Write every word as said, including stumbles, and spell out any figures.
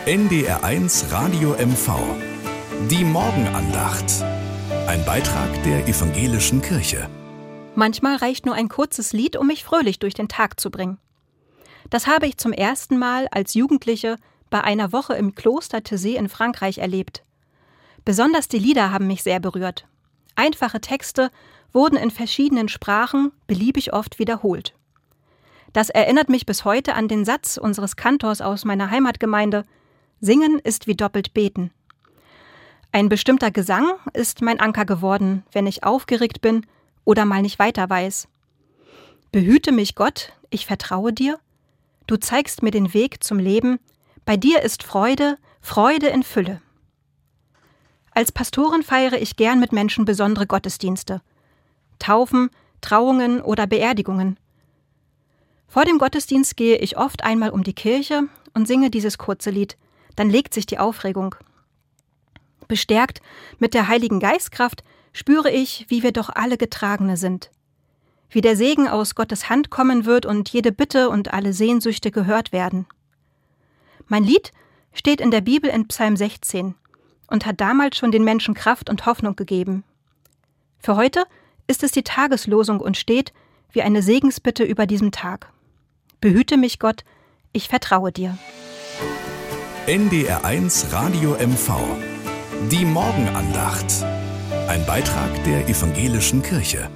N D R eins Radio M V. Die Morgenandacht. Ein Beitrag der Evangelischen Kirche. Manchmal reicht nur ein kurzes Lied, um mich fröhlich durch den Tag zu bringen. Das habe ich zum ersten Mal als Jugendliche bei einer Woche im Kloster Taizé in Frankreich erlebt. Besonders die Lieder haben mich sehr berührt. Einfache Texte wurden in verschiedenen Sprachen beliebig oft wiederholt. Das erinnert mich bis heute an den Satz unseres Kantors aus meiner Heimatgemeinde: Singen ist wie doppelt beten. Ein bestimmter Gesang ist mein Anker geworden, wenn ich aufgeregt bin oder mal nicht weiter weiß. Behüte mich Gott, ich vertraue dir. Du zeigst mir den Weg zum Leben. Bei dir ist Freude, Freude in Fülle. Als Pastorin feiere ich gern mit Menschen besondere Gottesdienste. Taufen, Trauungen oder Beerdigungen. Vor dem Gottesdienst gehe ich oft einmal um die Kirche und singe dieses kurze Lied. Dann legt sich die Aufregung. Bestärkt mit der Heiligen Geistkraft spüre ich, wie wir doch alle Getragene sind. Wie der Segen aus Gottes Hand kommen wird und jede Bitte und alle Sehnsüchte gehört werden. Mein Lied steht in der Bibel in Psalm sechzehn und hat damals schon den Menschen Kraft und Hoffnung gegeben. Für heute ist es die Tageslosung und steht wie eine Segensbitte über diesem Tag. Behüte mich Gott, ich vertraue dir. N D R eins Radio M V. Die Morgenandacht. Ein Beitrag der Evangelischen Kirche.